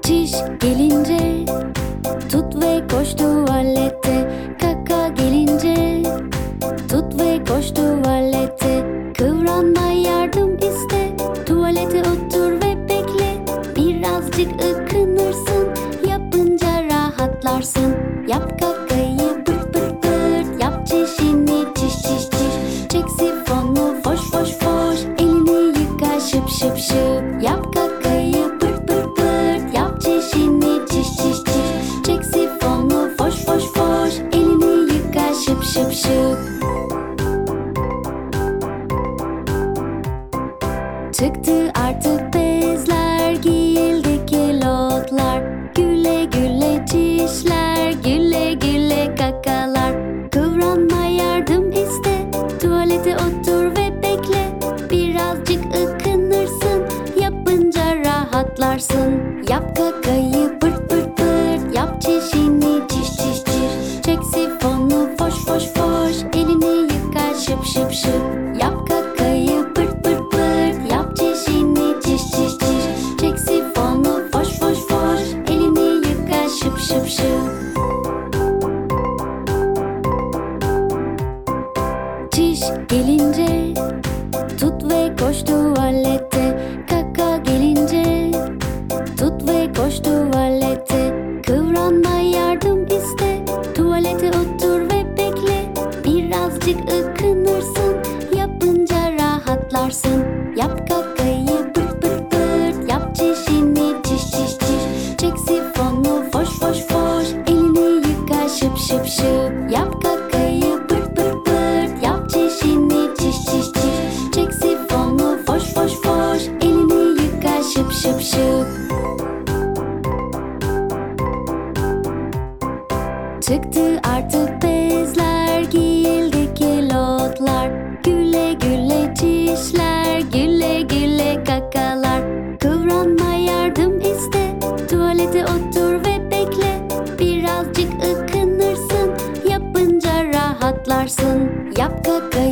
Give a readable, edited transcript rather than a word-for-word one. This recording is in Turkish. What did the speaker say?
Çiş gelince tut ve koş tuvalete. Kaka gelince tut ve koş tuvalete. Kıvranma yardım iste, tuvalete otur ve bekle. Birazcık ıkınırsın, yapınca rahatlarsın. Yap kakayı pırt pırt pırt, yap çişini çiş çiş çiş. Çek sifonu foş foş foş, elini yıka şıp şıp şıp. Yap kakayı pırt pırt pırt, yap çişini çiş çiş çiş. Çek sifonu foş foş foş, elini yıka şıp şıp şıp. Çıktı artık bezler, giyildi kilotlar. Güle güle çişler, güle güle kakalar. Kıvranma yardım iste, tuvalete otur ve bekle. Birazcık ıkınırsın, yapınca rahatlarsın. Yap kakayı pırt pırt pırt, yap çişini çiş çiş çiş. Çek sifonu foş foş foş, elini yıka şıp şıp şıp. Yap kakayı pırt pırt pırt, yap çişini çiş çiş çiş. Çek sifonu foş foş foş, elini yıka şıp şıp şıp. Çiş gelince tut ve koş tuvalete. Kaka gelince tut ve koş tuvalete. Kıvranma yardım iste, tuvalete otur ve bekle. Birazcık ıkınırsın, yapınca rahatlarsın. Yap kakayı pırt pırt pırt, yap çişini çiş çiş çiş. Çek sifonu foş foş foş, elini yıka şıp şıp şıp. Yap kakayı pırt pırt pırt, yap çişini çiş çiş çiş. Çek sifonu foş foş foş, elini yıka şıp şıp şıp. Çıktı artık bezler, giyildi kilotlar. Güle güle çişler, güle güle kakalar. Kıvranma yardım iste, tuvalete otur ve bekle. Birazcık ıkınırsın, yapınca rahatlarsın. Yap kakayı